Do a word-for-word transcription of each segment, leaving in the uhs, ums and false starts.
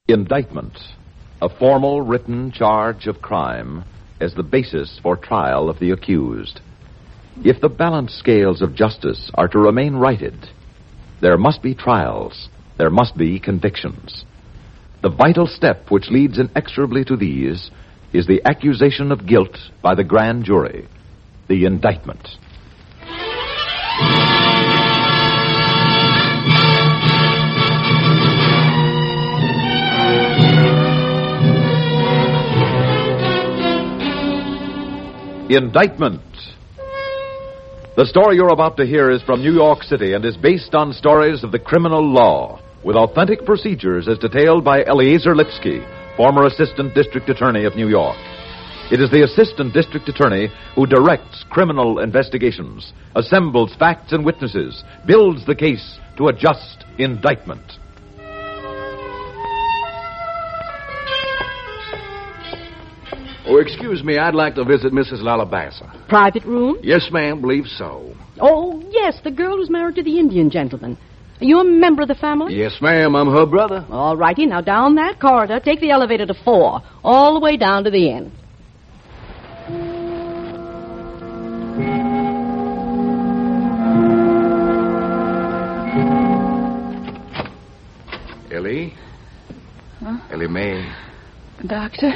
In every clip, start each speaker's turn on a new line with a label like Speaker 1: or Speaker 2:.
Speaker 1: Indictment, a formal written charge of crime as the basis for trial of the accused. If the balanced scales of justice are to remain righted, there must be trials, there must be convictions. The vital step which leads inexorably to these is the accusation of guilt by the grand jury, the indictment. Indictment. The story you're about to hear is from New York City and is based on stories of the criminal law, with authentic procedures as detailed by Eleazar Lipsky, former Assistant District Attorney of New York. It is the Assistant District Attorney who directs criminal investigations, assembles facts and witnesses, builds the case to a just indictment.
Speaker 2: Oh, excuse me, I'd like to visit Missus Lalabassa.
Speaker 3: Private room?
Speaker 2: Yes, ma'am, believe so.
Speaker 3: Oh, yes, the girl who's married to the Indian gentleman. Are you a member of the family?
Speaker 2: Yes, ma'am, I'm her brother.
Speaker 3: All righty, now down that corridor, take the elevator to four, all the way down to the inn.
Speaker 2: Ellie?
Speaker 4: Huh?
Speaker 2: Ellie Mae.
Speaker 4: Doctor?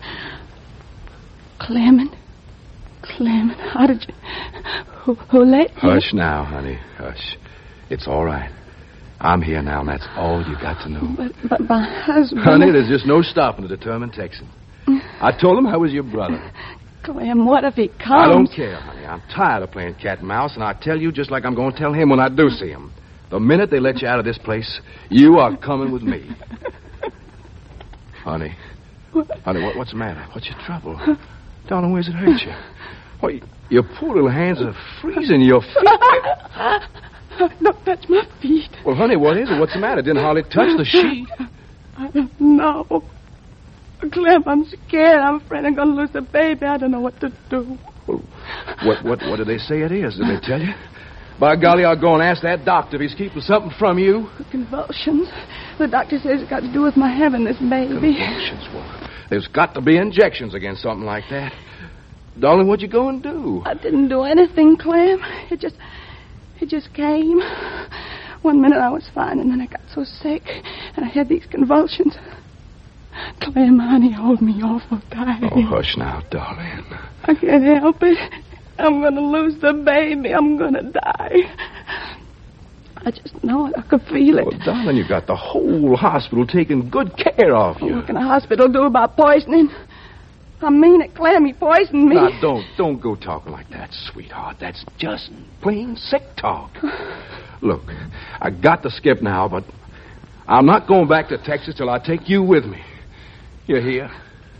Speaker 4: Clement? Clement, how did you... Who, who let you...
Speaker 2: Hush now, honey, hush. It's all right. I'm here now, and that's all you got to know.
Speaker 4: But, but my husband...
Speaker 2: Honey, there's just no stopping a determined Texan. I told him I was your brother.
Speaker 4: Clem, what if he comes?
Speaker 2: I don't care, honey. I'm tired of playing cat and mouse, and I tell you just like I'm going to tell him when I do see him. The minute they let you out of this place, you are coming with me. Honey.
Speaker 4: What?
Speaker 2: Honey, what, what's the matter? What's your trouble? Darling, where's it hurt you? Why, your poor little hands are freezing. Your feet...
Speaker 4: Don't touch my feet.
Speaker 2: Well, honey, what is it? What's the matter? Didn't hardly touch the sheet.
Speaker 4: I don't know. Clem, I'm scared. I'm afraid I'm going to lose the baby. I don't know what to do.
Speaker 2: Well, what, what, what did they say it is? Did they tell you? By golly, I'll go and ask that doctor if he's keeping something from you.
Speaker 4: The convulsions. The doctor says it's got to do with my having this baby.
Speaker 2: Convulsions? Well, there's got to be injections against something like that. Darling, what'd you go and do?
Speaker 4: I didn't do anything, Clem. It just... It just came. One minute I was fine, and then I got so sick, and I had these convulsions. Clem, honey, hold me awful tight.
Speaker 2: Oh, hush now, darling.
Speaker 4: I can't help it. I'm going to lose the baby. I'm going to die. I just know it. I could feel it.
Speaker 2: Well, darling, you got the whole hospital taking good care of you.
Speaker 4: What can a hospital do about poisoning? I mean it, Clem. He poisoned me.
Speaker 2: Now, don't, don't go talking like that, sweetheart. That's just plain sick talk. Look, I got to skip now, but I'm not going back to Texas till I take you with me. You hear?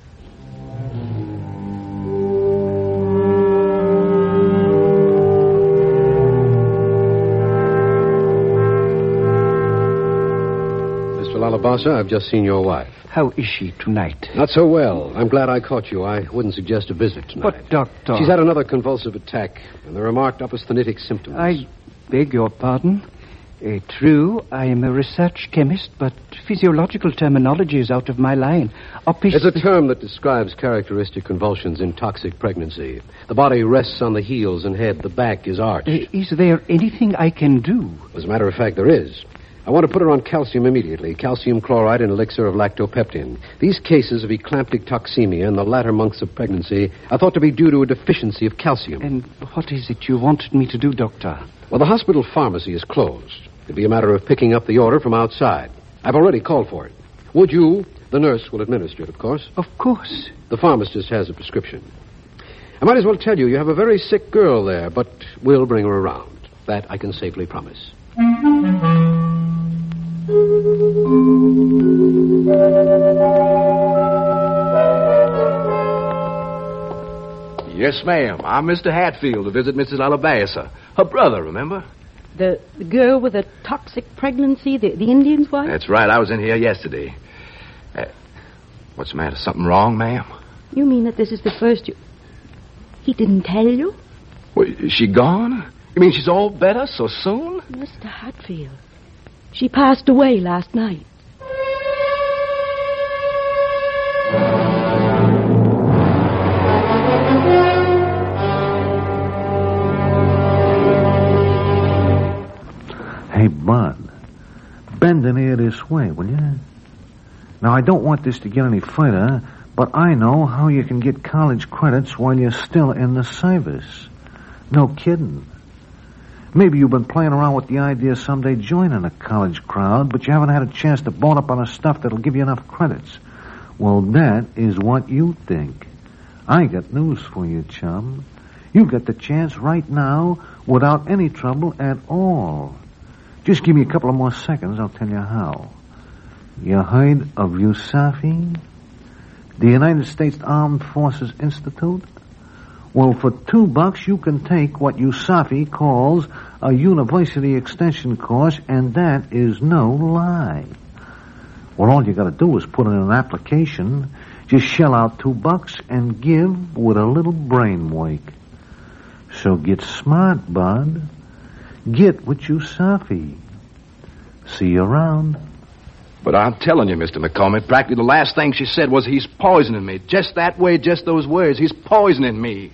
Speaker 5: Lalabassa, I've just seen your wife.
Speaker 6: How is she tonight?
Speaker 5: Not so well. I'm glad I caught you. I wouldn't suggest a visit tonight.
Speaker 6: But, Doctor...
Speaker 5: She's had another convulsive attack, and there are marked opisthonetic symptoms.
Speaker 6: I beg your pardon. Uh, true, I am a research chemist, but physiological terminology is out of my line. Opist...
Speaker 5: It's a term that describes characteristic convulsions in toxic pregnancy. The body rests on the heels and head. The back is arched.
Speaker 6: Uh, is there anything I can do?
Speaker 5: As a matter of fact, there is. I want to put her on calcium immediately. Calcium chloride and elixir of lactopeptin. These cases of eclamptic toxemia in the latter months of pregnancy are thought to be due to a deficiency of calcium.
Speaker 6: And what is it you wanted me to do, Doctor?
Speaker 5: Well, the hospital pharmacy is closed. It'd be a matter of picking up the order from outside. I've already called for it. Would you? The nurse will administer it, of course.
Speaker 6: Of course.
Speaker 5: The pharmacist has a prescription. I might as well tell you, you have a very sick girl there, but we'll bring her around. That I can safely promise.
Speaker 2: Yes, ma'am. I'm Mister Hatfield to visit Missus Lalabassa. Her brother, remember?
Speaker 3: The, the girl with the toxic pregnancy, the, the Indian's wife?
Speaker 2: That's right. I was in here yesterday. Uh, what's the matter? Something wrong, ma'am?
Speaker 3: You mean that this is the first you... He didn't tell you?
Speaker 2: Well, is she gone? You mean she's all better so soon?
Speaker 3: Mister Hatfield. She passed away last night.
Speaker 7: way, will you? Now, I don't want this to get any further, but I know how you can get college credits while you're still in the service. No kidding. Maybe you've been playing around with the idea of someday joining a college crowd, but you haven't had a chance to bone up on the stuff that'll give you enough credits. Well, that is what you think. I got news for you, chum. You got the chance right now without any trouble at all. Just give me a couple of more seconds, I'll tell you how. You heard of U S A F I? The United States Armed Forces Institute? Well, for two bucks, you can take what U S A F I calls a university extension course, and that is no lie. Well, all you got to do is put in an application, just shell out two bucks, and give with a little brain wake. So get smart, bud. Get with U S A F I. See you around.
Speaker 2: But I'm telling you, Mister McCormick, practically the last thing she said was he's poisoning me. Just that way, just those words. He's poisoning me.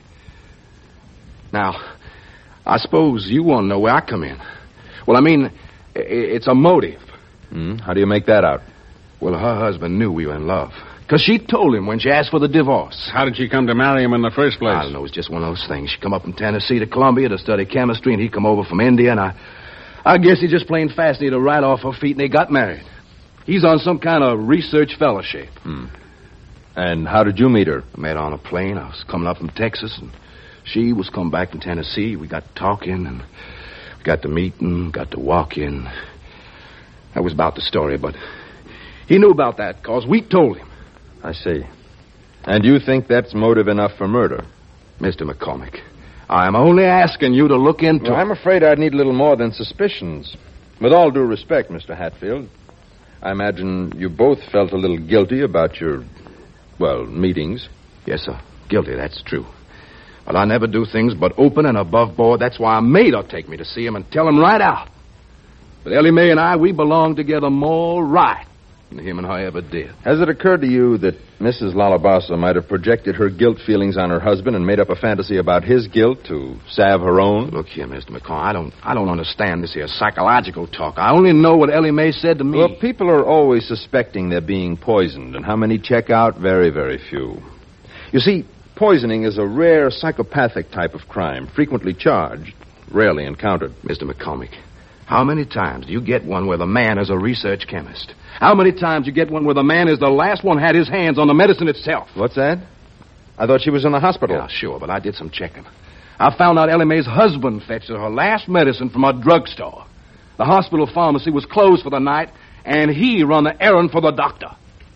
Speaker 2: Now, I suppose you want to know where I come in. Well, I mean, it's a motive.
Speaker 1: Mm, how do you make that out?
Speaker 2: Well, her husband knew we were in love. Because she told him when she asked for the divorce.
Speaker 8: How did she come to marry him in the first place?
Speaker 2: I don't know. It's just one of those things. She come up from Tennessee to Columbia to study chemistry, and he come over from India, and I... I guess he just plain fancied her right off her feet, and they got married. He's on some kind of research fellowship.
Speaker 1: Hmm. And how did you meet her?
Speaker 2: I met her on a plane. I was coming up from Texas, and she was coming back from Tennessee. We got talking, and we got to meeting, got to walking. That was about the story, but he knew about that because we told him.
Speaker 1: I see. And you think that's motive enough for murder?
Speaker 2: Mister McCormick, I'm only asking you to look into...
Speaker 1: Well, I'm afraid I'd need a little more than suspicions. With all due respect, Mister Hatfield, I imagine you both felt a little guilty about your, well, meetings.
Speaker 2: Yes, sir. Guilty, that's true. But I never do things but open and above board. That's why I made her take me to see him and tell him right out. But Ellie Mae and I, we belong together more right than him and her ever did.
Speaker 1: Has it occurred to you that Missus Lalabasa might have projected her guilt feelings on her husband and made up a fantasy about his guilt to salve her own?
Speaker 2: Look here, Mister McCall, I don't I don't understand this here psychological talk. I only know what Ellie Mae said to me.
Speaker 1: Well, people are always suspecting they're being poisoned, and how many check out? Very, very few. You see, poisoning is a rare psychopathic type of crime, frequently charged, rarely encountered.
Speaker 2: Mister McCormick, how many times do you get one where the man is a research chemist? How many times you get one where the man is the last one had his hands on the medicine itself?
Speaker 1: What's that? I thought she was in the hospital.
Speaker 2: Yeah, sure, but I did some checking. I found out Ellie Mae's husband fetched her her last medicine from a drugstore. The hospital pharmacy was closed for the night, and he run the errand for the doctor.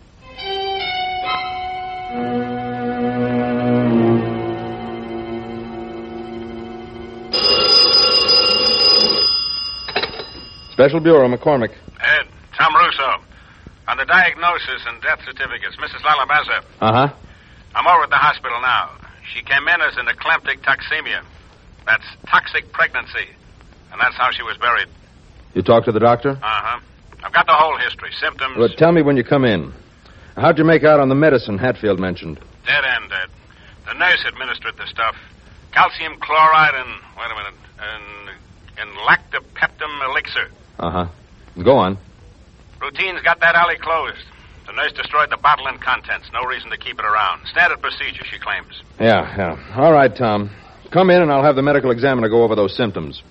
Speaker 1: Special Bureau, McCormick.
Speaker 8: Ed, Tom Russo. On the diagnosis and death certificates, Missus Lalabasa.
Speaker 1: Uh-huh.
Speaker 8: I'm over at the hospital now. She came in as an eclamptic toxemia. That's toxic pregnancy. And that's how she was buried.
Speaker 1: You talked to the doctor?
Speaker 8: Uh-huh. I've got the whole history. Symptoms...
Speaker 1: Well, tell me when you come in. How'd you make out on the medicine Hatfield mentioned?
Speaker 8: Dead end, Ed. The nurse administered the stuff. Calcium chloride and... Wait a minute. And... and lactopeptum elixir.
Speaker 1: Uh-huh. Go on.
Speaker 8: Routine's got that alley closed. The nurse destroyed the bottle and contents. No reason to keep it around. Standard procedure, she claims.
Speaker 1: Yeah, yeah. All right, Tom. Come in and I'll have the medical examiner go over those symptoms.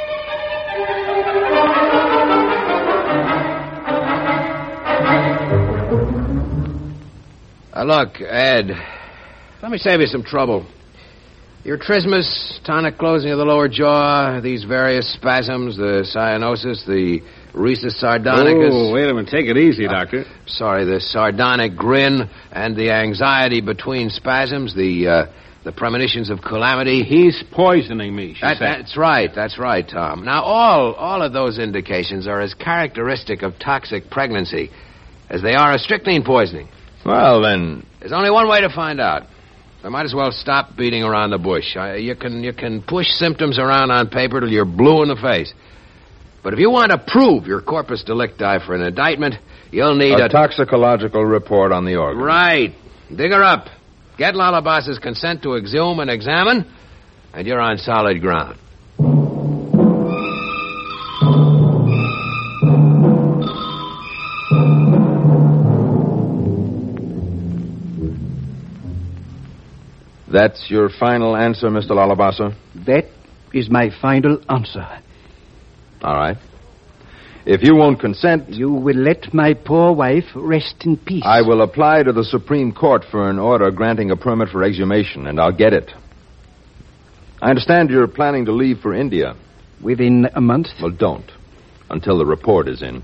Speaker 5: Uh, look, Ed, let me save you some trouble. Your trismus, tonic closing of the lower jaw, these various spasms, the cyanosis, the rhesus sardonicus.
Speaker 8: Oh, wait a minute. Take it easy, uh, Doctor.
Speaker 5: Sorry, the sardonic grin and the anxiety between spasms, the uh, the premonitions of calamity.
Speaker 8: He's poisoning me, she
Speaker 5: that,
Speaker 8: said.
Speaker 5: That's right. That's right, Tom. Now, all, all of those indications are as characteristic of toxic pregnancy as they are of strychnine poisoning.
Speaker 1: Well, then...
Speaker 5: There's only one way to find out. I might as well stop beating around the bush. I, you can you can push symptoms around on paper till you're blue in the face. But if you want to prove your corpus delicti for an indictment, you'll need
Speaker 1: a...
Speaker 5: A
Speaker 1: toxicological report on the organ.
Speaker 5: Right. Dig her up. Get Lalabas's consent to exhume and examine, and you're on solid ground.
Speaker 2: That's your final answer, Mister Lalabasa?
Speaker 6: That is my final answer.
Speaker 2: All right. If you won't consent...
Speaker 6: You will let my poor wife rest in peace.
Speaker 2: I will apply to the Supreme Court for an order granting a permit for exhumation, and I'll get it. I understand you're planning to leave for India.
Speaker 6: Within a month?
Speaker 2: Well, don't. Until the report is in.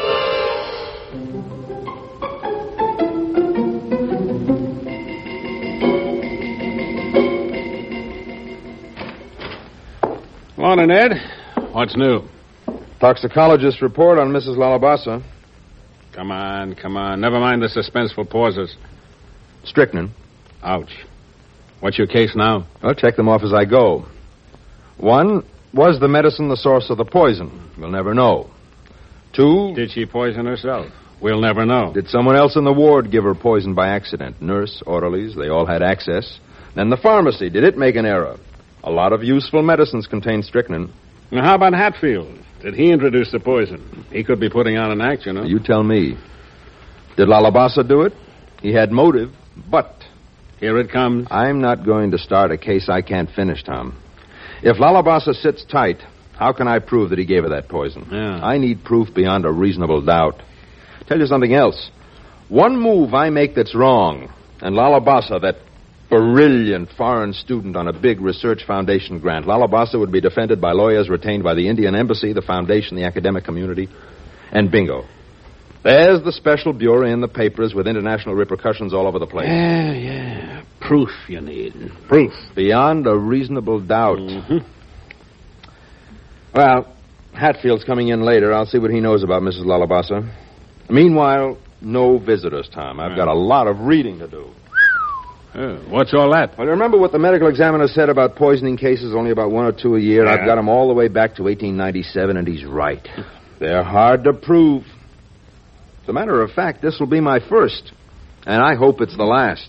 Speaker 8: Morning, Ed. What's new?
Speaker 2: Toxicologist report on Missus Lalabasa.
Speaker 8: Come on, come on. Never mind the suspenseful pauses.
Speaker 2: Strychnine.
Speaker 8: Ouch. What's your case now?
Speaker 2: I'll check them off as I go. One, was the medicine the source of the poison? We'll never know. Two...
Speaker 8: Did she poison herself? We'll never know.
Speaker 2: Did someone else in the ward give her poison by accident? Nurse, orderlies, they all had access. Then the pharmacy, did it make an error? A lot of useful medicines contain strychnine.
Speaker 8: Now, how about Hatfield? Did he introduce the poison? He could be putting on an act, you know.
Speaker 2: You tell me. Did Lalabasa do it? He had motive, but...
Speaker 8: Here it comes.
Speaker 2: I'm not going to start a case I can't finish, Tom. If Lalabasa sits tight, how can I prove that he gave her that poison?
Speaker 8: Yeah.
Speaker 2: I need proof beyond a reasonable doubt. Tell you something else. One move I make that's wrong, and Lalabasa, that brilliant foreign student on a big research foundation grant, Lalabasa would be defended by lawyers retained by the Indian Embassy, the foundation, the academic community, and bingo. There's the special bureau in the papers with international repercussions all over the place.
Speaker 8: Yeah, yeah. Proof you need. Proof.
Speaker 2: Beyond a reasonable doubt.
Speaker 8: Mm-hmm.
Speaker 2: Well, Hatfield's coming in later. I'll see what he knows about Missus Lalabasa. Meanwhile, no visitors, Tom. I've got a lot of reading to do.
Speaker 8: Uh, what's all that?
Speaker 2: Well, remember what the medical examiner said about poisoning cases, only about one or two a year?
Speaker 8: Yeah.
Speaker 2: I've got him all the way back to eighteen ninety-seven, and he's right. They're hard to prove. As a matter of fact, this will be my first, and I hope it's the last.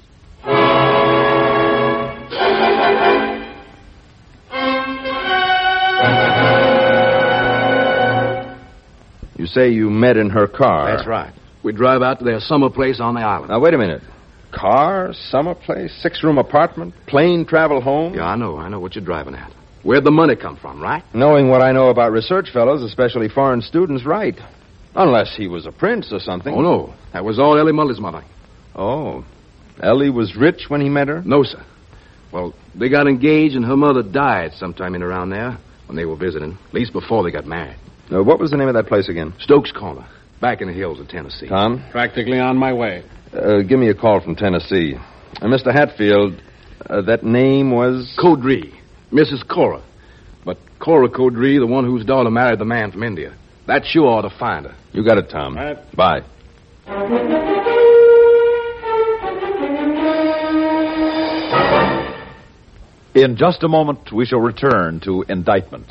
Speaker 2: You say you met in her car. That's right. We drove out to their summer place on the island.
Speaker 7: Now, wait a minute. Car, summer place, six-room apartment, plane travel home?
Speaker 2: Yeah, I know. I know what you're driving at. Where'd the money come from, right?
Speaker 7: Knowing what I know about research fellows, especially foreign students, right. Unless he was a prince or something.
Speaker 2: Oh, no. That was all Ellie Mully's money.
Speaker 7: Oh. Ellie was rich when he met her?
Speaker 2: No, sir. Well, they got engaged and her mother died sometime in around there when they were visiting, at least before they got married.
Speaker 7: Uh, what was the name of that place again?
Speaker 2: Stokes Corner, back in the hills of Tennessee.
Speaker 7: Tom?
Speaker 8: Practically on my way.
Speaker 7: Uh, give me a call from Tennessee. Uh, Mister Hatfield, uh, that name was...
Speaker 2: Codree, Missus Cora. But Cora Codree, the one whose daughter married the man from India. That sure ought to find her.
Speaker 7: You got it, Tom.
Speaker 8: All right.
Speaker 7: Bye.
Speaker 1: In just a moment, we shall return to indictment.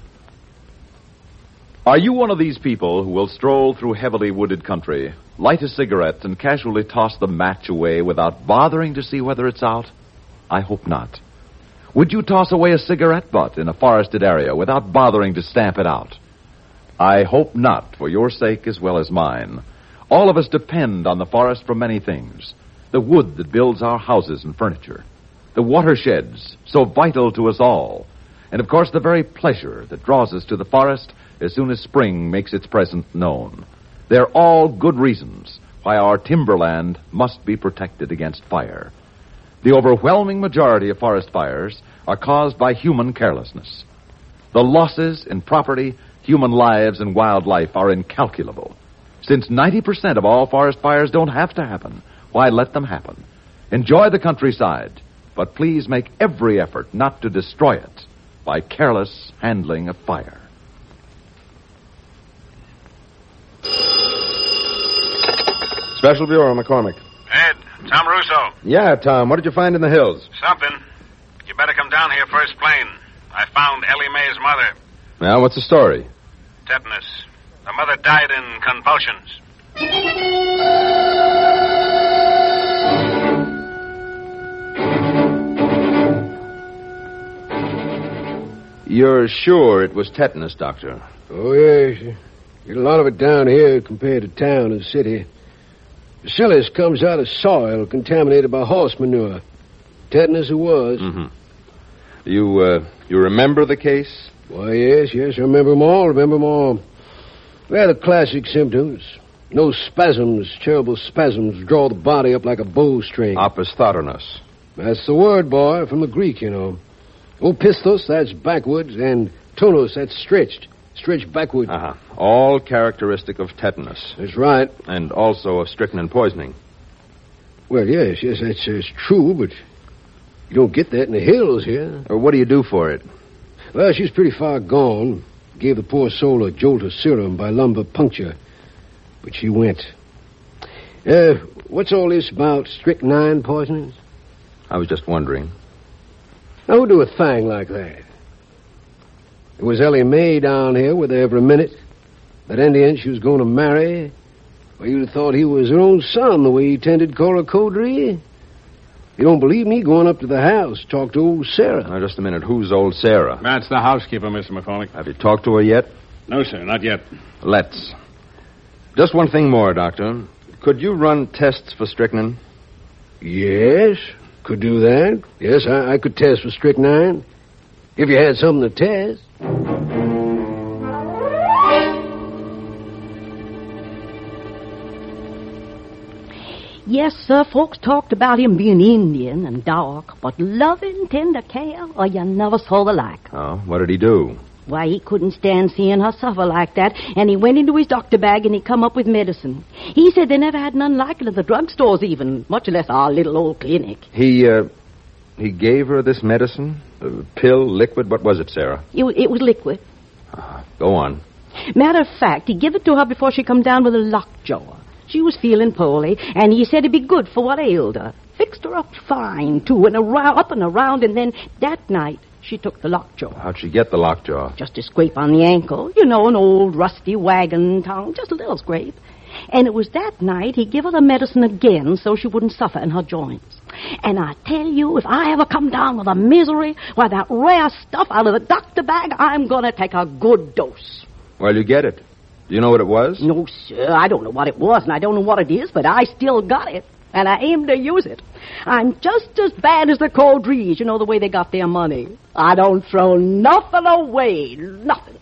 Speaker 1: Are you one of these people who will stroll through heavily wooded country, light a cigarette, and casually toss the match away without bothering to see whether it's out? I hope not. Would you toss away a cigarette butt in a forested area without bothering to stamp it out? I hope not, for your sake as well as mine. All of us depend on the forest for many things. The wood that builds our houses and furniture. The watersheds, so vital to us all. And, of course, the very pleasure that draws us to the forest as soon as spring makes its presence known. They're all good reasons why our timberland must be protected against fire. The overwhelming majority of forest fires are caused by human carelessness. The losses in property, human lives, and wildlife are incalculable. Since ninety percent of all forest fires don't have to happen, why let them happen? Enjoy the countryside, but please make every effort not to destroy it by careless handling of fire.
Speaker 7: Special Bureau, McCormick.
Speaker 8: Ed, Tom Russo.
Speaker 7: Yeah, Tom. What did you find in the hills?
Speaker 8: Something. You better come down here first plane. I found Ellie Mae's mother.
Speaker 7: Now, what's the story?
Speaker 8: Tetanus. The mother died in convulsions.
Speaker 2: You're sure it was tetanus, Doctor?
Speaker 5: Oh, yes. Get a lot of it down here compared to town and city. Bacillus comes out of soil contaminated by horse manure. Tetanus it was.
Speaker 2: Mm-hmm. You, uh, you remember the case?
Speaker 5: Why, yes, yes, I remember them all, remember them all. Well, the classic symptoms. No spasms, terrible spasms, draw the body up like a bowstring.
Speaker 2: Opisthotonus.
Speaker 5: That's the word, boy, from the Greek, you know. Opisthos, that's backwards, and tonos, that's stretched. Stretched backward.
Speaker 2: Uh-huh. All characteristic of tetanus.
Speaker 5: That's right.
Speaker 2: And also of strychnine poisoning.
Speaker 5: Well, yes, yes, that's, that's true, but you don't get that in the hills here.
Speaker 2: Uh, what do you do for it?
Speaker 5: Well, she's pretty far gone. Gave the poor soul a jolt of serum by lumbar puncture. But she went. Uh, what's all this about strychnine poisonings?
Speaker 2: I was just wondering.
Speaker 5: Now, who do a thing like that? It was Ellie Mae down here with her every minute. That Indian she was going to marry. Well, you'd have thought he was her own son, the way he tended Cora Codry. You don't believe me? Go on up to the house. Talk to old Sarah.
Speaker 2: Now, just a minute. Who's old Sarah?
Speaker 8: That's the housekeeper, Mister McCormick.
Speaker 2: Have you talked to her yet?
Speaker 8: No, sir, not yet.
Speaker 2: Let's. Just one thing more, Doctor. Could you run tests for strychnine?
Speaker 5: Yes, could do that. Yes, I, I could test for strychnine. If you had something to test.
Speaker 3: Yes, sir, folks talked about him being Indian and dark, but loving, tender care, or you never saw the like.
Speaker 2: Oh, what did he do?
Speaker 3: Why, he couldn't stand seeing her suffer like that, and he went into his doctor bag and he come up with medicine. He said they never had none like it at the drugstores even, much less our little old clinic.
Speaker 2: He, uh, he gave her this medicine? Uh, pill, liquid, what was it, Sarah?
Speaker 3: It, it was liquid.
Speaker 2: Uh, go on.
Speaker 3: Matter of fact, he give it to her before she come down with a lockjaw. She was feeling poorly, and he said it'd be good for what ailed her. Fixed her up fine, too, and around, up and around, and then that night she took the lockjaw.
Speaker 2: How'd she get the lockjaw?
Speaker 3: Just a scrape on the ankle. You know, an old rusty wagon tongue, just a little scrape. And it was that night he give her the medicine again so she wouldn't suffer in her joints. And I tell you, if I ever come down with a misery, why, that rare stuff out of the doctor bag, I'm going to take a good dose.
Speaker 2: Well, you get it. Do you know what it was?
Speaker 3: No, sir, I don't know what it was, and I don't know what it is, but I still got it, and I aim to use it. I'm just as bad as the Codries, you know, the way they got their money. I don't throw nothing away, nothing.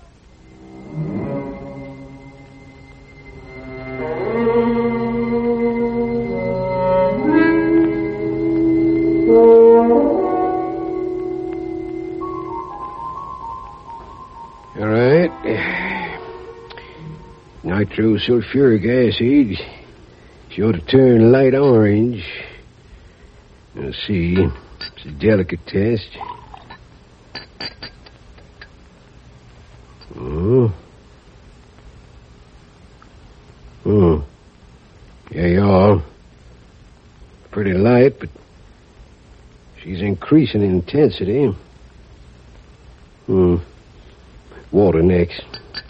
Speaker 5: All right. Nitrosulfuric acid. She ought to turn light orange. Let's see. It's a delicate test. Oh. Oh. Yeah, you are. Pretty light, but she's increasing in intensity. Hmm. Water next.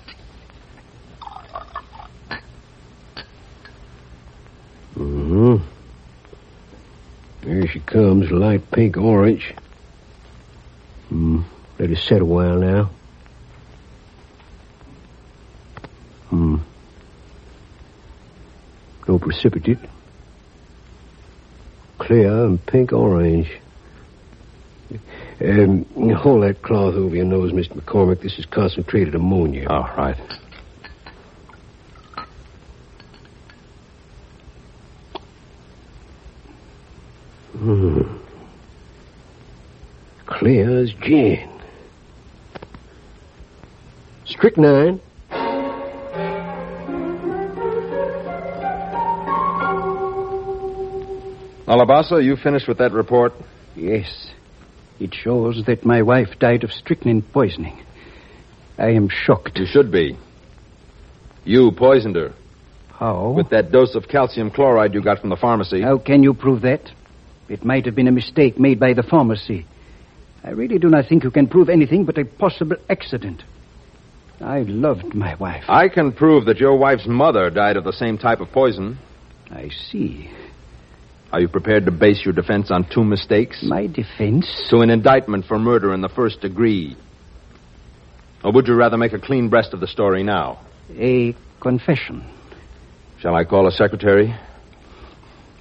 Speaker 5: Mm-hmm. Here she comes, light pink orange. Hmm. Let it set a while now. Hmm. No precipitate. Clear and pink orange. Um, hold that cloth over your nose, Mister McCormick. This is concentrated ammonia.
Speaker 2: All right.
Speaker 5: Hmm. Clear as gin. Strychnine.
Speaker 2: Alabassa, you finished with that report?
Speaker 6: Yes. It shows that my wife died of strychnine poisoning. I am shocked.
Speaker 2: You should be. You poisoned her.
Speaker 6: How?
Speaker 2: With that dose of calcium chloride you got from the pharmacy.
Speaker 6: How can you prove that? It might have been a mistake made by the pharmacy. I really do not think you can prove anything but a possible accident. I loved my wife.
Speaker 2: I can prove that your wife's mother died of the same type of poison.
Speaker 6: I see.
Speaker 2: Are you prepared to base your defense on two mistakes?
Speaker 6: My defense?
Speaker 2: To an indictment for murder in the first degree. Or would you rather make a clean breast of the story now?
Speaker 6: A confession.
Speaker 2: Shall I call a secretary?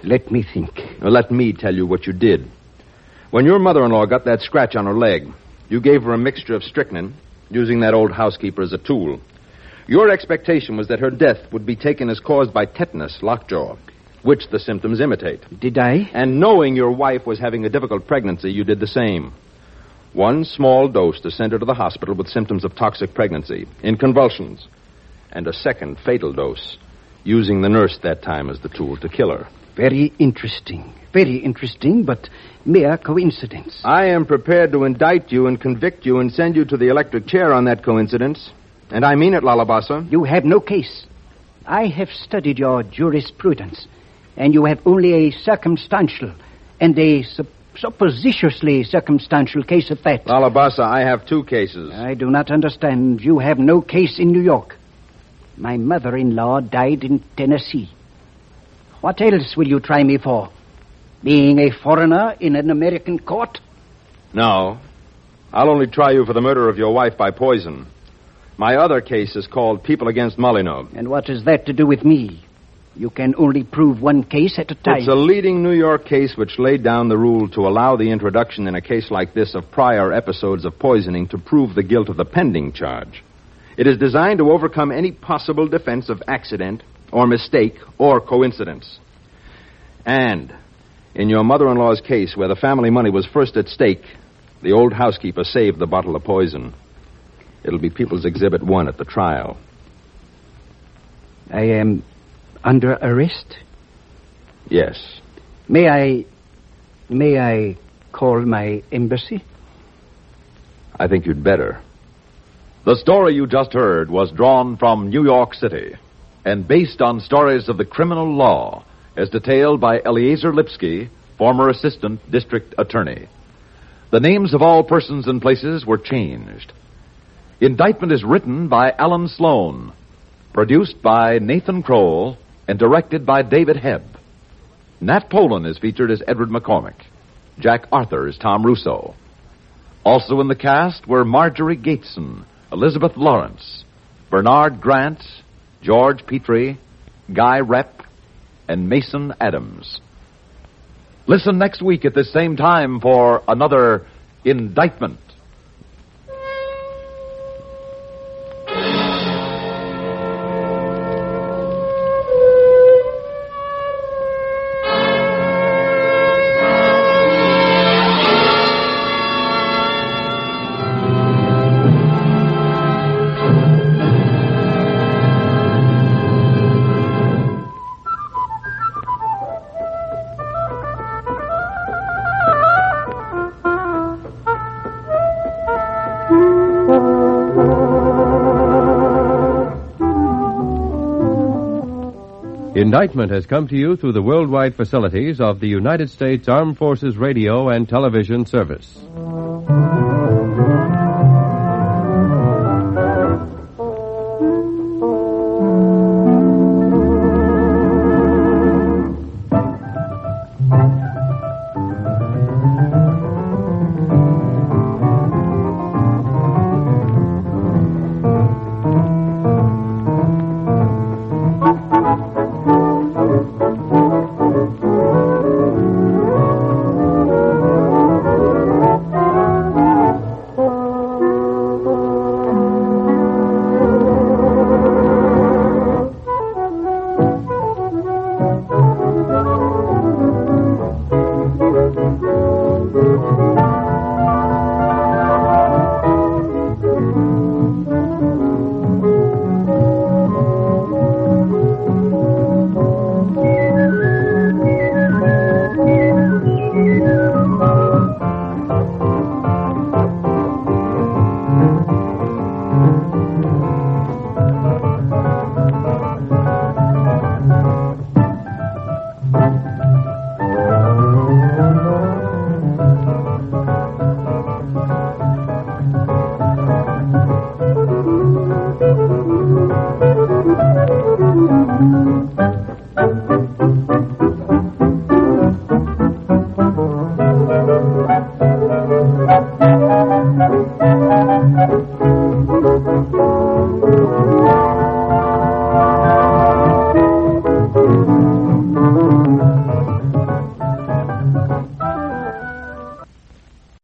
Speaker 6: Let me think.
Speaker 2: Now, let me tell you what you did. When your mother-in-law got that scratch on her leg, you gave her a mixture of strychnine, using that old housekeeper as a tool. Your expectation was that her death would be taken as caused by tetanus, lockjaw, which the symptoms imitate.
Speaker 6: Did I?
Speaker 2: And knowing your wife was having a difficult pregnancy, you did the same. One small dose to send her to the hospital with symptoms of toxic pregnancy, in convulsions. And a second fatal dose, using the nurse that time as the tool to kill her.
Speaker 6: Very interesting. Very interesting, but mere coincidence.
Speaker 2: I am prepared to indict you and convict you and send you to the electric chair on that coincidence. And I mean it, Lalabasa.
Speaker 6: You have no case. I have studied your jurisprudence, and you have only a circumstantial and a sup- suppositiously circumstantial case of fact.
Speaker 2: Lalabasa, I have two cases.
Speaker 6: I do not understand. You have no case in New York. My mother-in-law died in Tennessee. What else will you try me for? Being a foreigner in an American court?
Speaker 2: No. I'll only try you for the murder of your wife by poison. My other case is called People Against Molyneux.
Speaker 6: And what has that to do with me? You can only prove one case at a time.
Speaker 2: It's a leading New York case which laid down the rule to allow the introduction in a case like this of prior episodes of poisoning to prove the guilt of the pending charge. It is designed to overcome any possible defense of accident or mistake or coincidence. And in your mother-in-law's case, where the family money was first at stake, the old housekeeper saved the bottle of poison. It'll be People's Exhibit one at the trial.
Speaker 6: I am under arrest?
Speaker 2: Yes.
Speaker 6: May I... May I call my embassy?
Speaker 2: I think you'd better.
Speaker 1: The story you just heard was drawn from New York City and based on stories of the criminal law as detailed by Eleazar Lipsky, former assistant district attorney. The names of all persons and places were changed. Indictment is written by Alan Sloan, produced by Nathan Kroll, and directed by David Hebb. Nat Polan is featured as Edward McCormick. Jack Arthur is Tom Russo. Also in the cast were Marjorie Gateson, Elizabeth Lawrence, Bernard Grant, George Petrie, Guy Repp, and Mason Adams. Listen next week at this same time for another Indictment.
Speaker 9: Indictment has come to you through the worldwide facilities of the United States Armed Forces Radio and Television Service.
Speaker 10: Thank you.